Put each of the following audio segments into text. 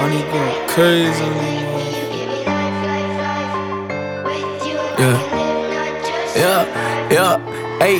Money go crazy on these motherfuckers. Yeah, hey.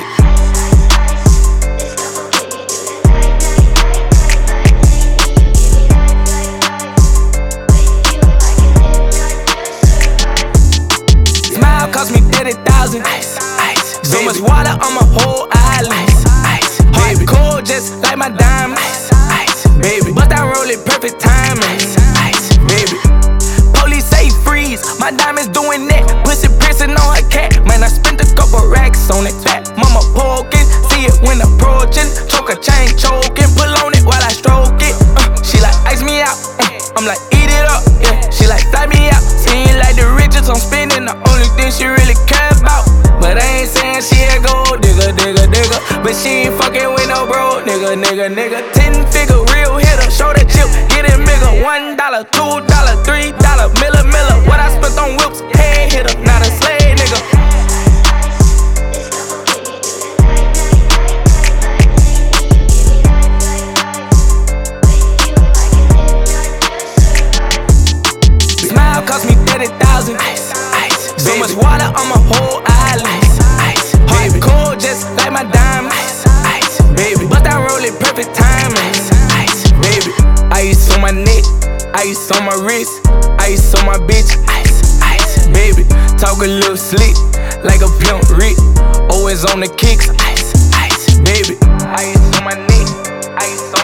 Smile cost me 30,000. So much water on my whole island. Hard cold just like my diamonds. Baby, but I roll it perfect timing. Baby, police say freeze. My diamonds doing that. Pussy pressing on her cat. Man, I spent a couple racks on it. Mama poking, see it when approaching. Choke a chain choking, pull on it while I stroke it. She like ice me out. I'm like eat it up. Yeah, she like fly me out. Seem like the riches I'm spending, the only thing she really care about. But I ain't saying she a gold digger. But she ain't fucking with no bro, nigga. 10-figure real hitter, show that chip, get it bigger. $1, $2, $3, miller. What I spent on whips, head hitter, not a slave nigga. Smile cost me 30,000. So much water on my whole island. Hard cold just like my diamonds. Baby, but I roll it perfect timing. Baby, ice on my neck, ice on my wrist, ice on my bitch. Baby, talk a little slick like a pimp Rick. Always on the kicks. Baby, ice on my neck, ice on